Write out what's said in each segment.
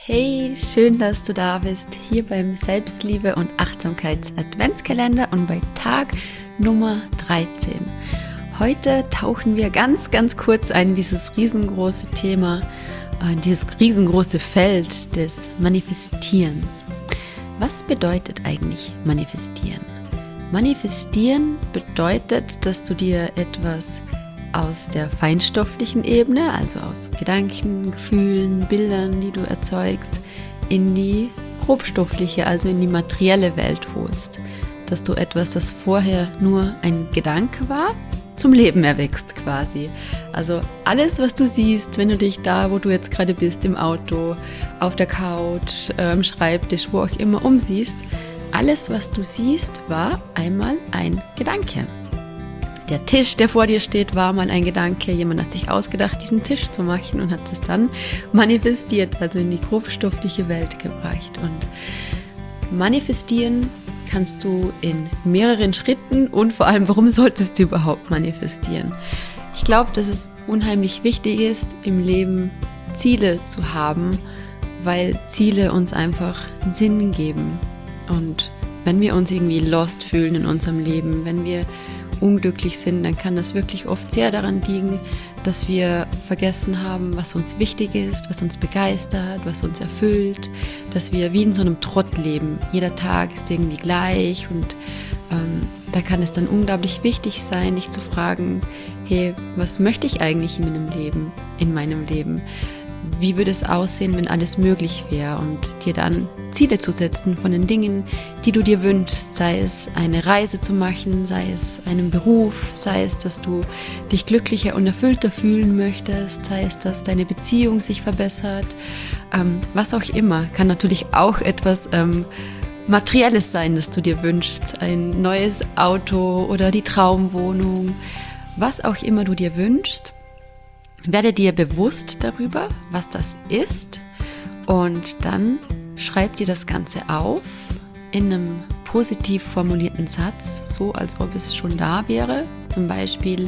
Hey, schön, dass du da bist, hier beim Selbstliebe- und Achtsamkeits-Adventskalender und bei Tag Nummer 13. Heute tauchen wir ganz kurz ein in dieses riesengroße Thema, dieses riesengroße Feld des Manifestierens. Was bedeutet eigentlich manifestieren? Manifestieren bedeutet, dass du dir etwas aus der feinstofflichen Ebene, also aus Gedanken, Gefühlen, Bildern, die du erzeugst, in die grobstoffliche, also in die materielle Welt holst. Dass du etwas, das vorher nur ein Gedanke war, zum Leben erwächst quasi. Also alles, was du siehst, wenn du dich da, wo du jetzt gerade bist, im Auto, auf der Couch, am Schreibtisch, wo auch immer umsiehst, alles, was du siehst, war einmal ein Gedanke. Der Tisch, der vor dir steht, war mal ein Gedanke. Jemand hat sich ausgedacht, diesen Tisch zu machen und hat es dann manifestiert, also in die grobstoffliche Welt gebracht. Und manifestieren kannst du in mehreren Schritten und vor allem, warum solltest du überhaupt manifestieren? Ich glaube, dass es unheimlich wichtig ist, im Leben Ziele zu haben, weil Ziele uns einfach einen Sinn geben. Und wenn wir uns irgendwie lost fühlen in unserem Leben, wenn wir unglücklich sind, dann kann das wirklich oft sehr daran liegen, dass wir vergessen haben, was uns wichtig ist, was uns begeistert, was uns erfüllt, dass wir wie in so einem Trott leben. Jeder Tag ist irgendwie gleich und da kann es dann unglaublich wichtig sein, dich zu fragen, hey, was möchte ich eigentlich in meinem Leben? Wie würde es aussehen, wenn alles möglich wäre, und dir dann Ziele zu setzen von den Dingen, die du dir wünschst, sei es eine Reise zu machen, sei es einen Beruf, sei es, dass du dich glücklicher und erfüllter fühlen möchtest, sei es, dass deine Beziehung sich verbessert, was auch immer. Kann natürlich auch etwas Materielles sein, das du dir wünschst, ein neues Auto oder die Traumwohnung, was auch immer du dir wünschst. Werde dir bewusst darüber, was das ist, und dann schreib dir das Ganze auf in einem positiv formulierten Satz, so als ob es schon da wäre. Zum Beispiel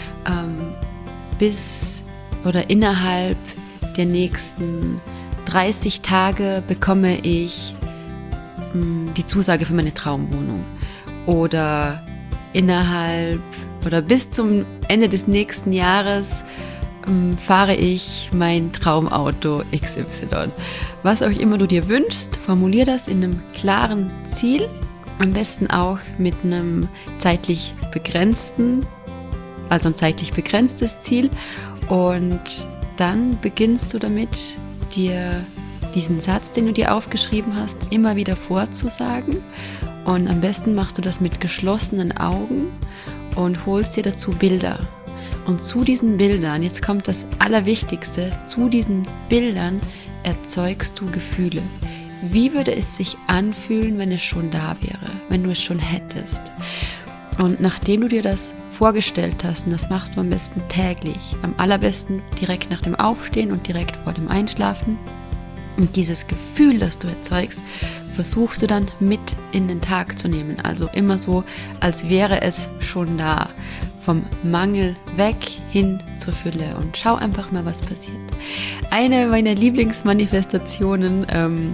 bis oder innerhalb der nächsten 30 Tage bekomme ich die Zusage für meine Traumwohnung. Oder innerhalb oder bis zum Ende des nächsten Jahres fahre ich mein Traumauto XY. Was auch immer du dir wünschst, formulier das in einem klaren Ziel, am besten auch mit einem zeitlich begrenztes Ziel, und dann beginnst du damit, dir diesen Satz, den du dir aufgeschrieben hast, immer wieder vorzusagen, und am besten machst du das mit geschlossenen Augen und holst dir dazu Bilder. Und zu diesen Bildern, jetzt kommt das Allerwichtigste, zu diesen Bildern erzeugst du Gefühle. Wie würde es sich anfühlen, wenn es schon da wäre, wenn du es schon hättest? Und nachdem du dir das vorgestellt hast, und das machst du am besten täglich, am allerbesten direkt nach dem Aufstehen und direkt vor dem Einschlafen, und dieses Gefühl, das du erzeugst, versuchst du dann mit in den Tag zu nehmen. Also immer so, als wäre es schon da. Vom Mangel weg hin zur Fülle, und schau einfach mal, was passiert. Eine meiner Lieblingsmanifestationen,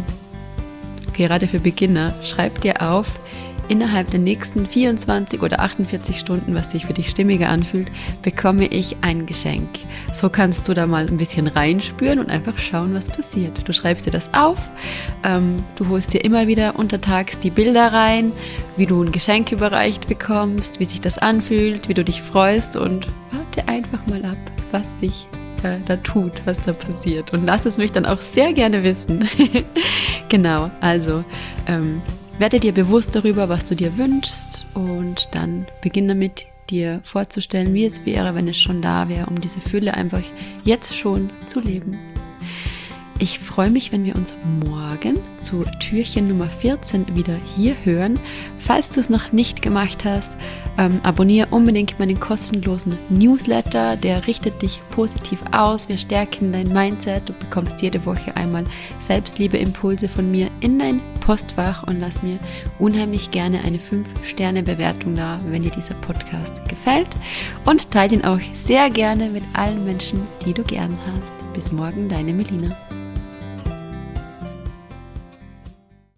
gerade für Beginner, schreib dir auf: Innerhalb der nächsten 24 oder 48 Stunden, was sich für dich stimmiger anfühlt, bekomme ich ein Geschenk. So kannst du da mal ein bisschen reinspüren und einfach schauen, was passiert. Du schreibst dir das auf, du holst dir immer wieder untertags die Bilder rein, wie du ein Geschenk überreicht bekommst, wie sich das anfühlt, wie du dich freust, und warte einfach mal ab, was sich da tut, was da passiert. Und lass es mich dann auch sehr gerne wissen. Genau, also werde dir bewusst darüber, was du dir wünschst, und dann beginn damit, dir vorzustellen, wie es wäre, wenn es schon da wäre, um diese Fülle einfach jetzt schon zu leben. Ich freue mich, wenn wir uns morgen zu Türchen Nummer 14 wieder hier hören. Falls du es noch nicht gemacht hast, abonniere unbedingt meinen kostenlosen Newsletter. Der richtet dich positiv aus. Wir stärken dein Mindset. Du bekommst jede Woche einmal Selbstliebe-Impulse von mir in dein Postfach, und lass mir unheimlich gerne eine 5-Sterne-Bewertung da, wenn dir dieser Podcast gefällt. Und teile ihn auch sehr gerne mit allen Menschen, die du gern hast. Bis morgen, deine Melina.